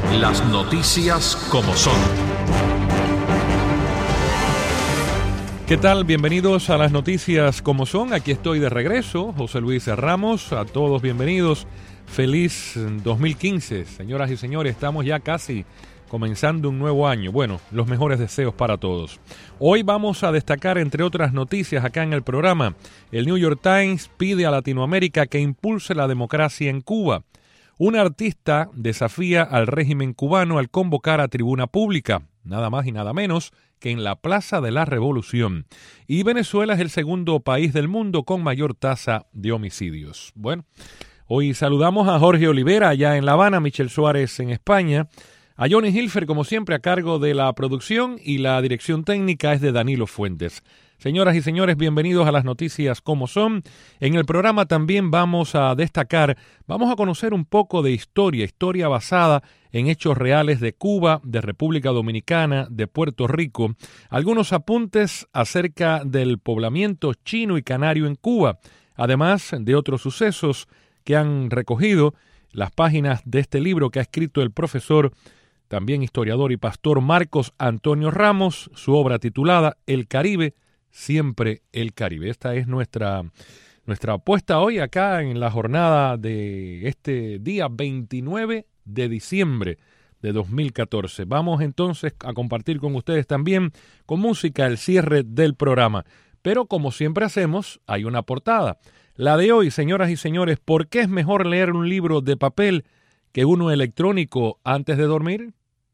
Las noticias como son. ¿Qué tal? Bienvenidos a las noticias como son. Aquí estoy de regreso, José Luis Ramos. A todos bienvenidos. Feliz 2015. Señoras y señores, estamos ya casi comenzando un nuevo año. Bueno, los mejores deseos para todos. Hoy vamos a destacar, entre otras noticias acá en el programa, el New York Times pide a Latinoamérica que impulse la democracia en Cuba. Un artista desafía al régimen cubano al convocar a tribuna pública, nada más y nada menos que en la Plaza de la Revolución. Y Venezuela es el segundo país del mundo con mayor tasa de homicidios. Bueno, hoy saludamos a Jorge Olivera allá en La Habana, Michelle Suárez en España, a Johnny Hilfer como siempre a cargo de la producción y la dirección técnica es de Danilo Fuentes. Señoras y señores, bienvenidos a las noticias como son. En el programa también vamos a conocer un poco de historia basada en hechos reales de Cuba, de República Dominicana, de Puerto Rico, algunos apuntes acerca del poblamiento chino y canario en Cuba, además de otros sucesos que han recogido las páginas de este libro que ha escrito el profesor, también historiador y pastor Marcos Antonio Ramos, su obra titulada El Caribe, siempre el Caribe. Esta es nuestra apuesta hoy acá en la jornada de este día 29 de diciembre de 2014. Vamos entonces a compartir con ustedes también con música el cierre del programa. Pero como siempre hacemos, hay una portada. La de hoy, señoras y señores, ¿por qué es mejor leer un libro de papel que uno electrónico antes de dormir?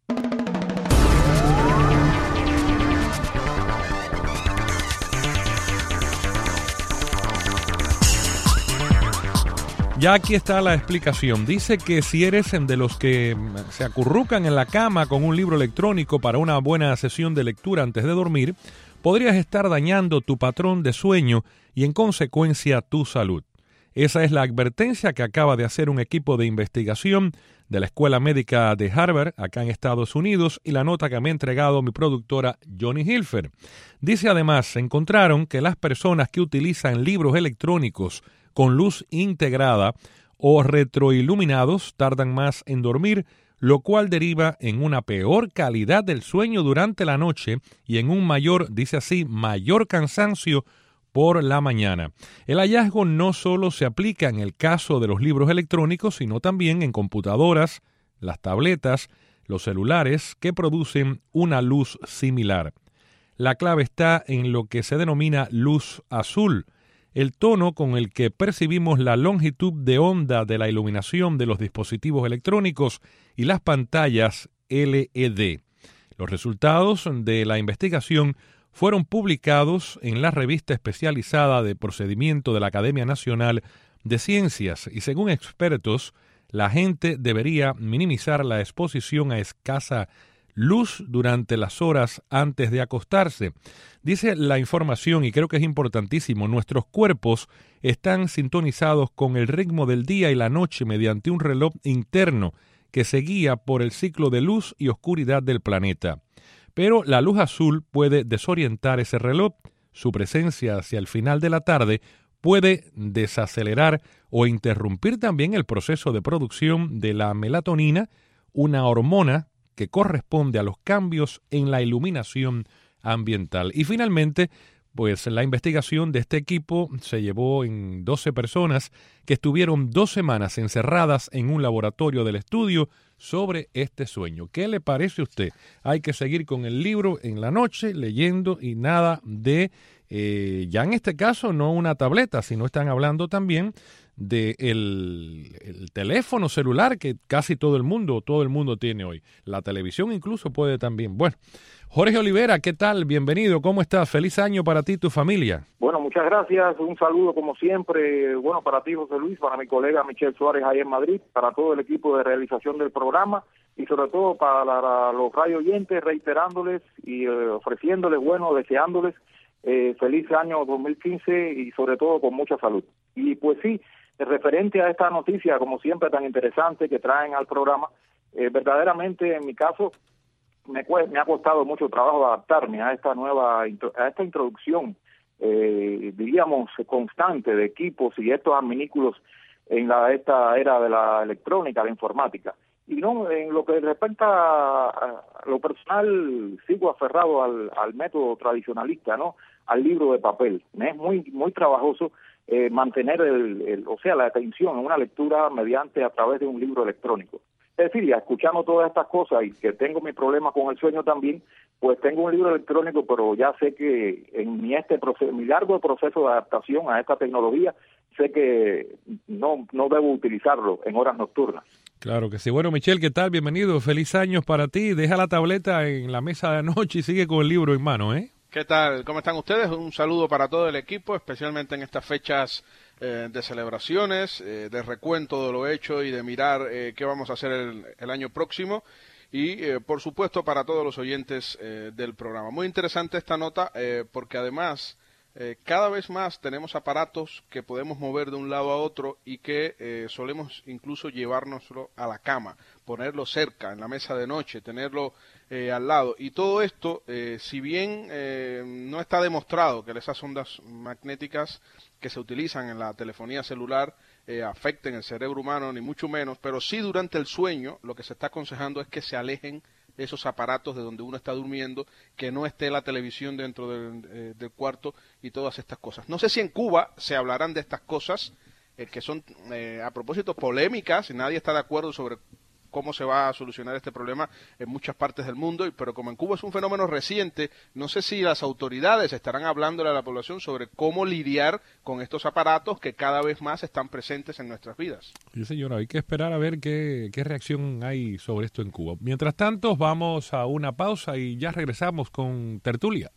Ya aquí está la explicación. Dice que si eres de los que se acurrucan en la cama con un libro electrónico para una buena sesión de lectura antes de dormir, podrías estar dañando tu patrón de sueño y en consecuencia tu salud. Esa es la advertencia que acaba de hacer un equipo de investigación de la Escuela Médica de Harvard, acá en Estados Unidos, y la nota que me ha entregado mi productora Johnny Hilfer. Dice además, encontraron que las personas que utilizan libros electrónicos con luz integrada o retroiluminados tardan más en dormir, lo cual deriva en una peor calidad del sueño durante la noche y en un mayor cansancio por la mañana. El hallazgo no solo se aplica en el caso de los libros electrónicos, sino también en computadoras, las tabletas, los celulares que producen una luz similar. La clave está en lo que se denomina luz azul, el tono con el que percibimos la longitud de onda de la iluminación de los dispositivos electrónicos y las pantallas LED. Los resultados de la investigación fueron publicados en la revista especializada de procedimiento de la Academia Nacional de Ciencias y según expertos, la gente debería minimizar la exposición a escasa luz durante las horas antes de acostarse. Dice la información, y creo que es importantísimo, nuestros cuerpos están sintonizados con el ritmo del día y la noche mediante un reloj interno que se guía por el ciclo de luz y oscuridad del planeta. Pero la luz azul puede desorientar ese reloj. Su presencia hacia el final de la tarde puede desacelerar o interrumpir también el proceso de producción de la melatonina, una hormona que corresponde a los cambios en la iluminación ambiental. Y finalmente, pues la investigación de este equipo se llevó en 12 personas que estuvieron 2 semanas encerradas en un laboratorio del estudio sobre este sueño. ¿Qué le parece a usted? Hay que seguir con el libro en la noche, leyendo y nada de, ya en este caso no una tableta, sino están hablando también de el teléfono celular que casi todo el mundo tiene hoy. La televisión incluso puede también. Bueno, Jorge Olivera, ¿qué tal? Bienvenido, ¿cómo estás? Feliz año para ti y tu familia. Bueno, muchas gracias, un saludo como siempre, bueno, para ti, José Luis, para mi colega Michelle Suárez ahí en Madrid, para todo el equipo de realización del programa y sobre todo para los radio oyentes, reiterándoles y ofreciéndoles, bueno, deseándoles feliz año 2015 y sobre todo con mucha salud. Y pues sí, referente a esta noticia, como siempre, tan interesante que traen al programa, verdaderamente en mi caso me ha costado mucho trabajo adaptarme a esta introducción, diríamos, constante de equipos y estos adminículos en esta era de la electrónica, la informática. Y no, en lo que respecta a lo personal, sigo aferrado al método tradicionalista, ¿no? Al libro de papel. Me es muy trabajoso mantener la atención en una lectura a través de un libro electrónico. Es decir, ya escuchando todas estas cosas y que tengo mi problema con el sueño también, pues tengo un libro electrónico, pero ya sé que en mi largo proceso de adaptación a esta tecnología, sé que no debo utilizarlo en horas nocturnas. Claro que sí. Bueno, Michel, ¿qué tal? Bienvenido. Feliz años para ti. Deja la tableta en la mesa de noche y sigue con el libro en mano, ¿eh? ¿Qué tal? ¿Cómo están ustedes? Un saludo para todo el equipo, especialmente en estas fechas de celebraciones, de recuento de lo hecho y de mirar qué vamos a hacer el año próximo. Y, por supuesto, para todos los oyentes del programa. Muy interesante esta nota porque, además, cada vez más tenemos aparatos que podemos mover de un lado a otro y que solemos incluso llevárnoslo a la cama, ponerlo cerca, en la mesa de noche, tenerlo al lado. Y todo esto, si bien no está demostrado que esas ondas magnéticas que se utilizan en la telefonía celular afecten el cerebro humano, ni mucho menos, pero sí durante el sueño lo que se está aconsejando es que se alejen esos aparatos de donde uno está durmiendo, que no esté la televisión dentro del cuarto y todas estas cosas. No sé si en Cuba se hablarán de estas cosas, que son a propósito polémicas, y nadie está de acuerdo sobre cómo se va a solucionar este problema en muchas partes del mundo, pero como en Cuba es un fenómeno reciente, no sé si las autoridades estarán hablándole a la población sobre cómo lidiar con estos aparatos que cada vez más están presentes en nuestras vidas. Sí, señora, hay que esperar a ver qué reacción hay sobre esto en Cuba. Mientras tanto, vamos a una pausa y ya regresamos con Tertulia.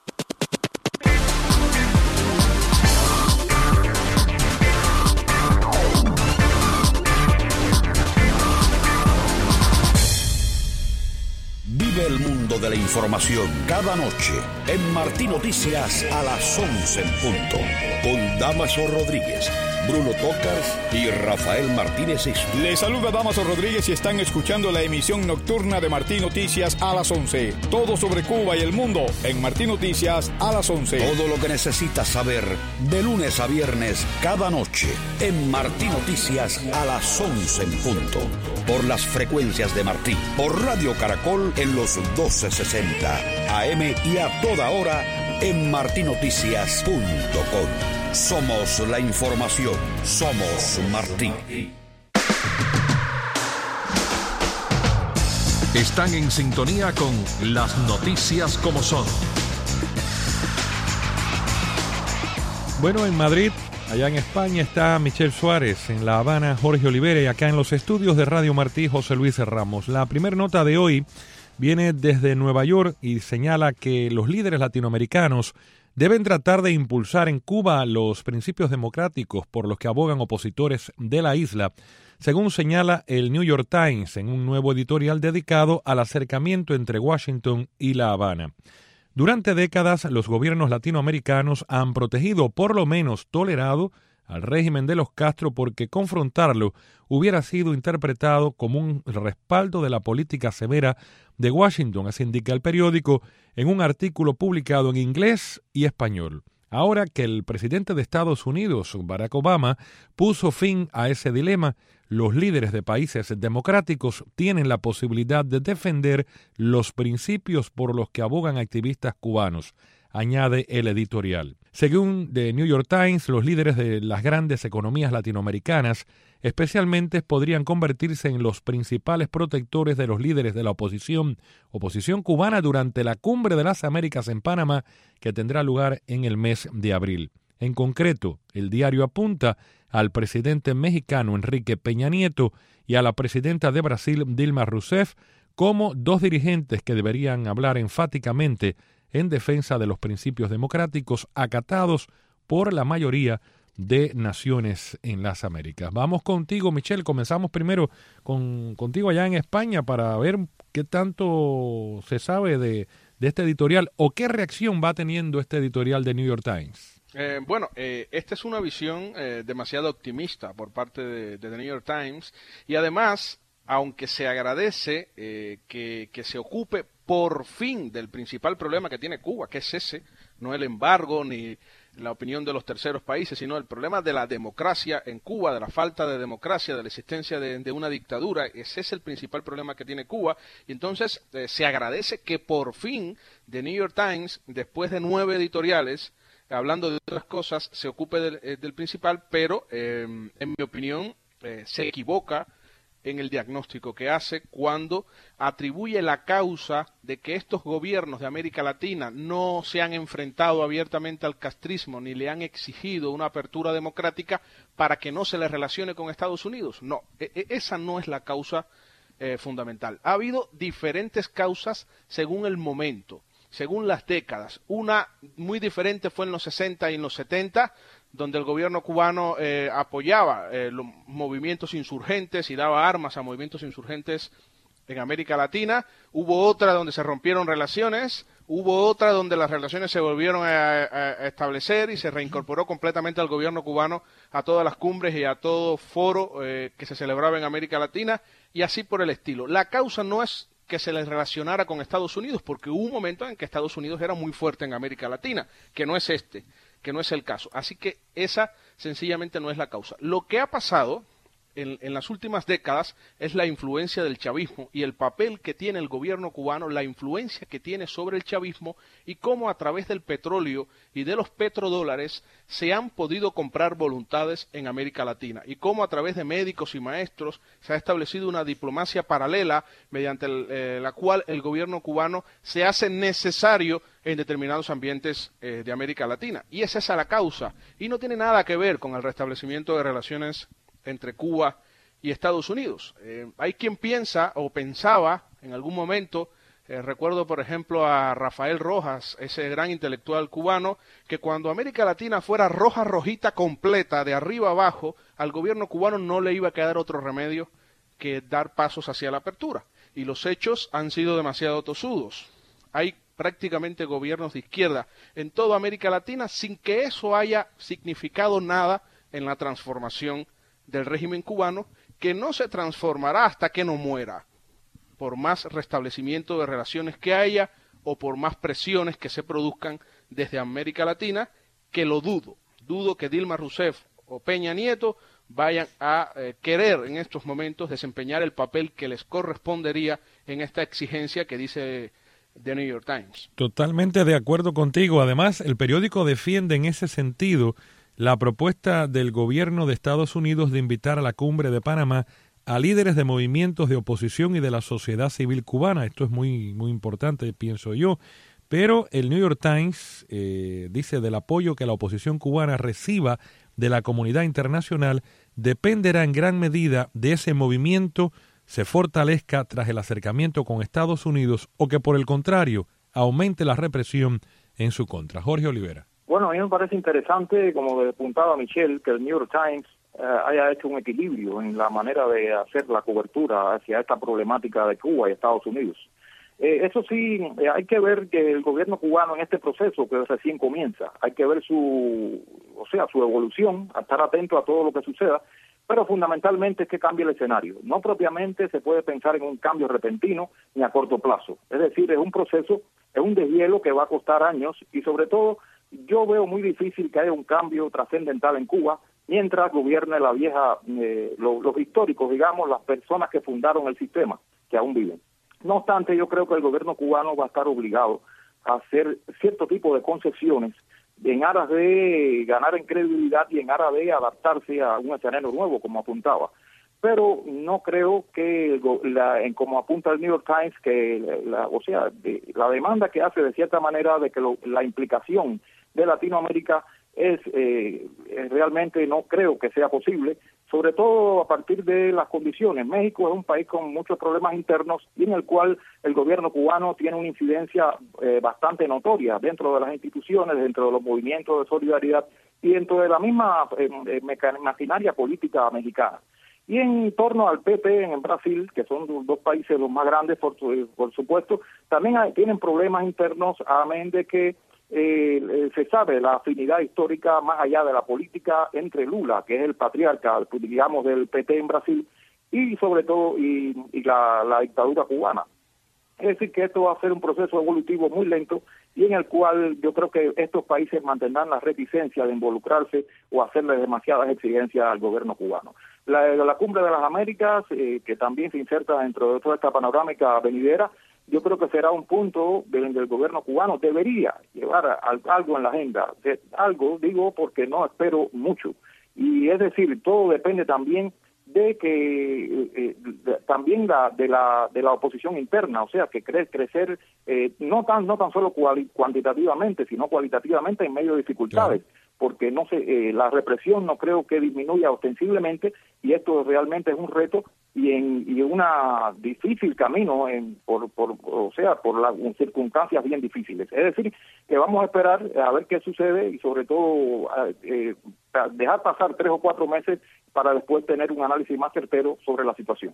Vive el mundo de la información cada noche en Martín Noticias a las 11 en punto. Con Damaso Rodríguez, Bruno Tocars y Rafael Martínez. Les saluda Damaso Rodríguez y están escuchando la emisión nocturna de Martín Noticias a las 11. Todo sobre Cuba y el mundo en Martín Noticias a las 11. Todo lo que necesitas saber de lunes a viernes cada noche en Martín Noticias a las 11 en punto. Por las frecuencias de Martín, por Radio Caracol en los 1260 AM y a toda hora en martinoticias.com. Somos la información, somos Martín. Están en sintonía con las noticias como son. Bueno, en Madrid, allá en España, está Michel Suárez, en La Habana Jorge Olivera y acá en los estudios de Radio Martí José Luis Ramos. La primera nota de hoy viene desde Nueva York y señala que los líderes latinoamericanos deben tratar de impulsar en Cuba los principios democráticos por los que abogan opositores de la isla, según señala el New York Times en un nuevo editorial dedicado al acercamiento entre Washington y La Habana. Durante décadas, los gobiernos latinoamericanos han protegido, o por lo menos tolerado, al régimen de los Castro porque confrontarlo hubiera sido interpretado como un respaldo de la política severa de Washington, así indica el periódico en un artículo publicado en inglés y español. Ahora que el presidente de Estados Unidos, Barack Obama, puso fin a ese dilema, los líderes de países democráticos tienen la posibilidad de defender los principios por los que abogan activistas cubanos, añade el editorial. Según The New York Times, los líderes de las grandes economías latinoamericanas especialmente podrían convertirse en los principales protectores de los líderes de la oposición cubana durante la Cumbre de las Américas en Panamá, que tendrá lugar en el mes de abril. En concreto, el diario apunta al presidente mexicano Enrique Peña Nieto y a la presidenta de Brasil Dilma Rousseff como dos dirigentes que deberían hablar enfáticamente en defensa de los principios democráticos acatados por la mayoría de naciones en las Américas. Vamos contigo, Michel. Comenzamos primero contigo allá en España para ver qué tanto se sabe de este editorial o qué reacción va teniendo este editorial de New York Times. Esta es una visión demasiado optimista por parte de The New York Times y además, aunque se agradece que se ocupe por fin del principal problema que tiene Cuba, que es ese, no el embargo ni la opinión de los terceros países, sino el problema de la democracia en Cuba, de la falta de democracia, de la existencia de una dictadura. Ese es el principal problema que tiene Cuba. Y entonces se agradece que por fin The New York Times, después de 9 editoriales, hablando de otras cosas, se ocupe del principal, pero en mi opinión se equivoca en el diagnóstico que hace cuando atribuye la causa de que estos gobiernos de América Latina no se han enfrentado abiertamente al castrismo ni le han exigido una apertura democrática para que no se les relacione con Estados Unidos. No, esa no es la causa fundamental. Ha habido diferentes causas según el momento, según las décadas. Una muy diferente fue en los 60 y en los 70, donde el gobierno cubano apoyaba los movimientos insurgentes y daba armas a movimientos insurgentes en América Latina. Hubo otra donde se rompieron relaciones, hubo otra donde las relaciones se volvieron a establecer y se reincorporó completamente al gobierno cubano a todas las cumbres y a todo foro que se celebraba en América Latina, y así por el estilo. La causa no es que se les relacionara con Estados Unidos, porque hubo un momento en que Estados Unidos era muy fuerte en América Latina, que no es que no es el caso. Así que esa sencillamente no es la causa. Lo que ha pasado en las últimas décadas es la influencia del chavismo y el papel que tiene el gobierno cubano, la influencia que tiene sobre el chavismo, y cómo a través del petróleo y de los petrodólares se han podido comprar voluntades en América Latina, y cómo a través de médicos y maestros se ha establecido una diplomacia paralela mediante la cual el gobierno cubano se hace necesario en determinados ambientes de América Latina. Y es esa la causa, y no tiene nada que ver con el restablecimiento de relaciones entre Cuba y Estados Unidos. Hay quien piensa o pensaba en algún momento, recuerdo por ejemplo a Rafael Rojas, ese gran intelectual cubano, que cuando América Latina fuera roja rojita completa de arriba abajo, al gobierno cubano no le iba a quedar otro remedio que dar pasos hacia la apertura. Y los hechos han sido demasiado tosudos. Hay prácticamente gobiernos de izquierda en toda América Latina sin que eso haya significado nada en la transformación del régimen cubano, que no se transformará hasta que no muera, por más restablecimiento de relaciones que haya o por más presiones que se produzcan desde América Latina, que lo dudo. Dudo que Dilma Rousseff o Peña Nieto vayan a querer en estos momentos desempeñar el papel que les correspondería en esta exigencia que dice The New York Times. Totalmente de acuerdo contigo. Además, el periódico defiende en ese sentido la propuesta del gobierno de Estados Unidos de invitar a la cumbre de Panamá a líderes de movimientos de oposición y de la sociedad civil cubana. Esto es muy importante, pienso yo. Pero el New York Times dice del apoyo que la oposición cubana reciba de la comunidad internacional dependerá en gran medida de ese movimiento se fortalezca tras el acercamiento con Estados Unidos o que por el contrario aumente la represión en su contra. Jorge Olivera. Bueno, a mí me parece interesante, como apuntaba Michelle, que el New York Times haya hecho un equilibrio en la manera de hacer la cobertura hacia esta problemática de Cuba y Estados Unidos. Eso sí, hay que ver que el gobierno cubano en este proceso que recién comienza, hay que ver su evolución, a estar atento a todo lo que suceda, pero fundamentalmente es que cambie el escenario. No propiamente se puede pensar en un cambio repentino ni a corto plazo. Es decir, es un proceso, es un deshielo que va a costar años y sobre todo yo veo muy difícil que haya un cambio trascendental en Cuba mientras gobierne la vieja, los históricos, digamos, las personas que fundaron el sistema, que aún viven. No obstante, yo creo que el gobierno cubano va a estar obligado a hacer cierto tipo de concesiones en aras de ganar en credibilidad y en aras de adaptarse a un escenario nuevo, como apuntaba. Pero no creo que, como apunta el New York Times, que la demanda que hace de cierta manera de que la implicación de Latinoamérica es realmente no creo que sea posible, sobre todo a partir de las condiciones. México es un país con muchos problemas internos y en el cual el gobierno cubano tiene una incidencia bastante notoria dentro de las instituciones, dentro de los movimientos de solidaridad y dentro de la misma maquinaria política mexicana. Y en torno al PP en Brasil, que son dos países los más grandes, por supuesto, también tienen problemas internos, amén de que se sabe la afinidad histórica más allá de la política entre Lula, que es el patriarca, digamos, del PT en Brasil, y sobre todo y la dictadura cubana. Es decir, que esto va a ser un proceso evolutivo muy lento y en el cual yo creo que estos países mantendrán la reticencia de involucrarse o hacerle demasiadas exigencias al gobierno cubano. La Cumbre de las Américas, que también se inserta dentro de toda esta panorámica venidera, yo creo que será un punto del gobierno cubano. Debería llevar algo en la agenda, algo, digo, porque no espero mucho. Y es decir, todo depende también de que también de la oposición interna, o sea, que crecer no tan solo cuantitativamente, sino cualitativamente en medio de dificultades, porque la represión no creo que disminuya ostensiblemente, y esto realmente es un reto y una difícil camino por las circunstancias bien difíciles. Es decir, que vamos a esperar a ver qué sucede y sobre todo dejar pasar 3 o 4 meses para después tener un análisis más certero sobre la situación.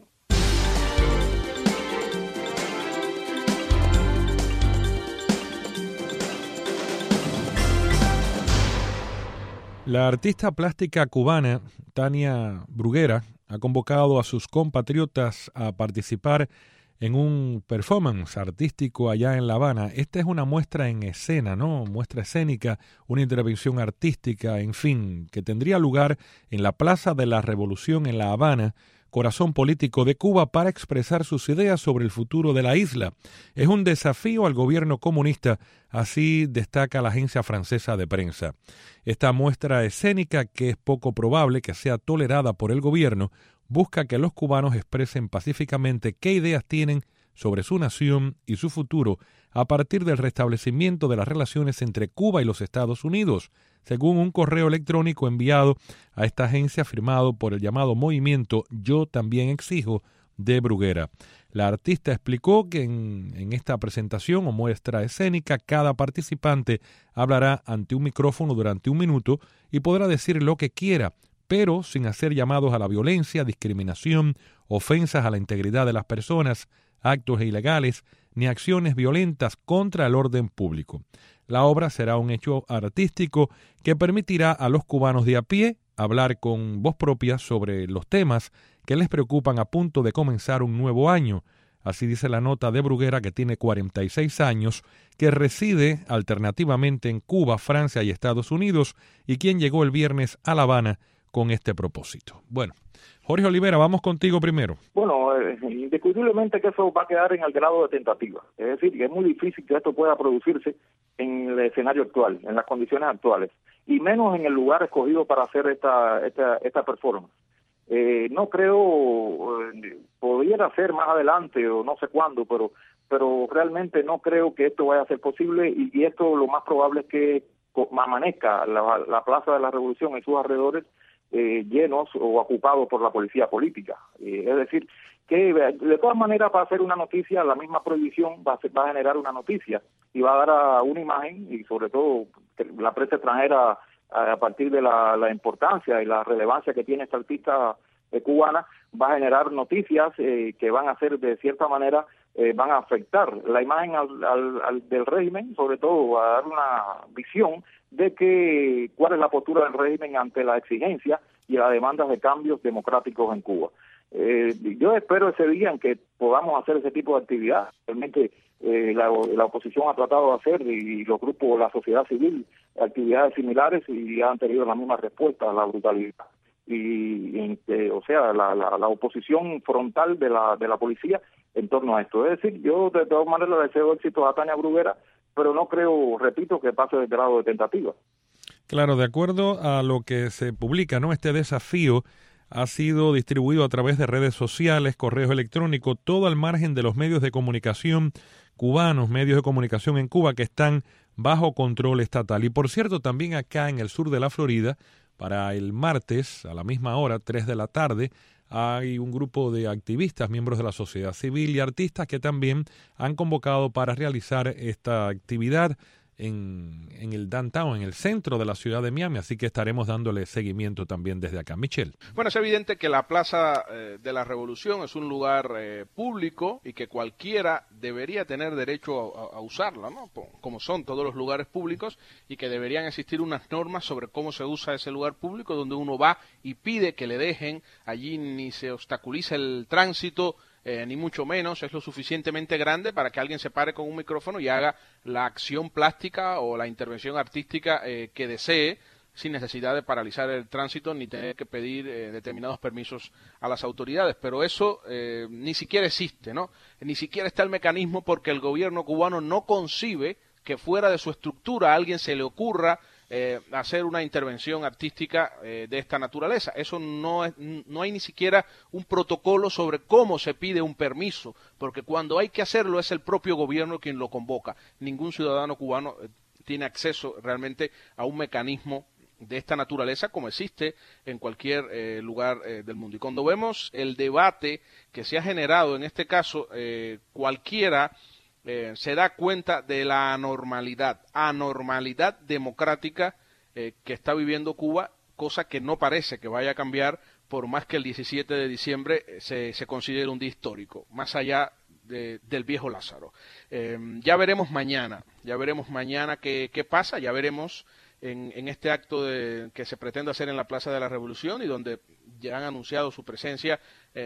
La artista plástica cubana Tania Bruguera ha convocado a sus compatriotas a participar en un performance artístico allá en La Habana. Esta es una muestra en escena, ¿no? Muestra escénica, una intervención artística, en fin, que tendría lugar en la Plaza de la Revolución en La Habana, corazón político de Cuba, para expresar sus ideas sobre el futuro de la isla. Es un desafío al gobierno comunista, así destaca la agencia francesa de prensa. Esta muestra escénica, que es poco probable que sea tolerada por el gobierno, busca que los cubanos expresen pacíficamente qué ideas tienen sobre su nación y su futuro a partir del restablecimiento de las relaciones entre Cuba y los Estados Unidos, según un correo electrónico enviado a esta agencia firmado por el llamado movimiento Yo También Exijo de Bruguera. La artista explicó que en esta presentación o muestra escénica cada participante hablará ante un micrófono durante 1 minuto y podrá decir lo que quiera, pero sin hacer llamados a la violencia, discriminación, ofensas a la integridad de las personas, actos ilegales, ni acciones violentas contra el orden público. La obra será un hecho artístico que permitirá a los cubanos de a pie hablar con voz propia sobre los temas que les preocupan a punto de comenzar un nuevo año. Así dice la nota de Bruguera, que tiene 46 años, que reside alternativamente en Cuba, Francia y Estados Unidos, y quien llegó el viernes a La Habana con este propósito. Bueno, Jorge Olivera, vamos contigo primero. Bueno, indiscutiblemente que eso va a quedar en el grado de tentativa. Es decir, que es muy difícil que esto pueda producirse en el escenario actual, en las condiciones actuales, y menos en el lugar escogido para hacer esta performance. No creo, pudiera ser más adelante o no sé cuándo, pero realmente no creo que esto vaya a ser posible, y esto lo más probable es que amanezca la Plaza de la Revolución y sus alrededores llenos o ocupados por la policía política. Es decir, que de todas maneras, para hacer una noticia, la misma prohibición va a generar una noticia y va a dar una imagen, y sobre todo la prensa extranjera, a partir de la importancia y la relevancia que tiene esta artista cubana, va a generar noticias que van a ser, de cierta manera, van a afectar la imagen del régimen, sobre todo va a dar una visión de cuál es la postura del régimen ante la exigencia y las demandas de cambios democráticos en Cuba. Yo espero ese día en que podamos hacer ese tipo de actividad. Realmente la oposición ha tratado de hacer, y los grupos, la sociedad civil, actividades similares, y han tenido la misma respuesta a la brutalidad. O sea, la oposición frontal de la policía en torno a esto. Es decir, yo de todas maneras le deseo éxito a Tania Bruguera, pero no creo, repito, que pase del grado de tentativa. Claro, de acuerdo a lo que se publica, ¿no? Este desafío ha sido distribuido a través de redes sociales, correos electrónicos, todo al margen de los medios de comunicación cubanos, medios de comunicación en Cuba que están bajo control estatal. Y por cierto, también acá en el sur de la Florida, para el martes, a la misma hora, 3 de la tarde, hay un grupo de activistas, miembros de la sociedad civil y artistas que también han convocado para realizar esta actividad en el downtown, en el centro de la ciudad de Miami, así que estaremos dándole seguimiento también desde acá. Michelle. Bueno, es evidente que la Plaza de la Revolución es un lugar público y que cualquiera debería tener derecho a usarla, ¿no? Como son todos los lugares públicos, y que deberían existir unas normas sobre cómo se usa ese lugar público, donde uno va y pide que le dejen allí, ni se obstaculiza el tránsito, ni mucho menos, es lo suficientemente grande para que alguien se pare con un micrófono y haga la acción plástica o la intervención artística que desee, sin necesidad de paralizar el tránsito ni tener que pedir determinados permisos a las autoridades. Pero eso ni siquiera existe, ¿no? Ni siquiera está el mecanismo, porque el gobierno cubano no concibe que fuera de su estructura a alguien se le ocurra hacer una intervención artística de esta naturaleza. Eso no hay ni siquiera un protocolo sobre cómo se pide un permiso, porque cuando hay que hacerlo es el propio gobierno quien lo convoca. Ningún ciudadano cubano tiene acceso realmente a un mecanismo de esta naturaleza como existe en cualquier lugar del mundo. Y cuando vemos el debate que se ha generado en este caso, cualquiera se da cuenta de la anormalidad democrática que está viviendo Cuba, cosa que no parece que vaya a cambiar por más que el 17 de diciembre se considere un día histórico, más allá del viejo Lázaro. Ya veremos mañana qué pasa, ya veremos en este acto que se pretende hacer en la Plaza de la Revolución, y donde ya han anunciado su presencia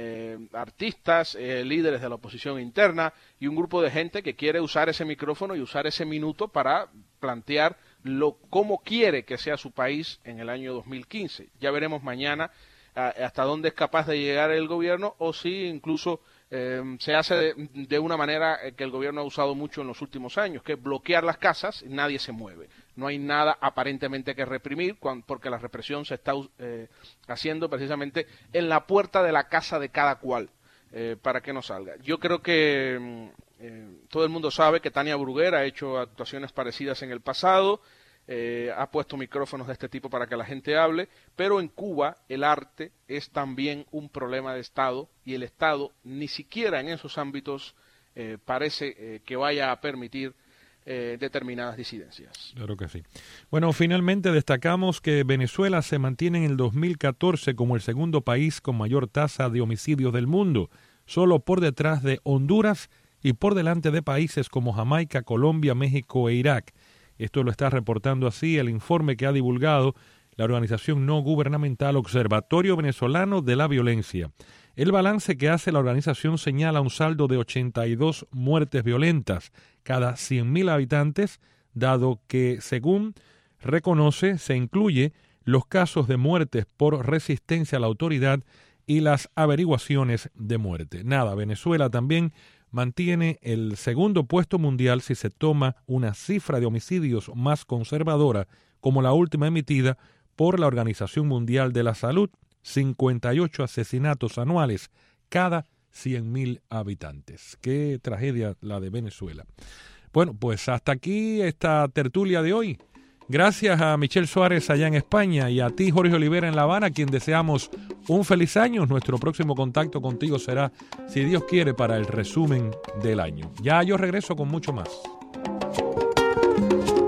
artistas, líderes de la oposición interna y un grupo de gente que quiere usar ese micrófono y usar ese minuto para plantear cómo quiere que sea su país en el año 2015. Ya veremos mañana hasta dónde es capaz de llegar el gobierno, o si incluso se hace de una manera que el gobierno ha usado mucho en los últimos años, que es bloquear las casas y nadie se mueve. No hay nada aparentemente que reprimir, porque la represión se está haciendo precisamente en la puerta de la casa de cada cual, para que no salga. Yo creo que todo el mundo sabe que Tania Bruguera ha hecho actuaciones parecidas en el pasado, ha puesto micrófonos de este tipo para que la gente hable, pero en Cuba el arte es también un problema de Estado, y el Estado ni siquiera en esos ámbitos parece que vaya a permitir determinadas disidencias. Claro que sí. Bueno, finalmente destacamos que Venezuela se mantiene en el 2014 como el segundo país con mayor tasa de homicidios del mundo, solo por detrás de Honduras y por delante de países como Jamaica, Colombia, México e Irak. Esto lo está reportando así el informe que ha divulgado la organización no gubernamental Observatorio Venezolano de la Violencia. El balance que hace la organización señala un saldo de 82 muertes violentas cada 100.000 habitantes, dado que, según reconoce, se incluye los casos de muertes por resistencia a la autoridad y las averiguaciones de muerte. Venezuela también mantiene el segundo puesto mundial si se toma una cifra de homicidios más conservadora, como la última emitida por la Organización Mundial de la Salud, 58 asesinatos anuales cada 100.000 habitantes. Qué tragedia la de Venezuela. Bueno, pues hasta aquí esta tertulia de hoy. Gracias a Michelle Suárez allá en España y a ti, Jorge Olivera, en La Habana, a quien deseamos un feliz año. Nuestro próximo contacto contigo será, si Dios quiere, para el resumen del año. Ya yo regreso con mucho más.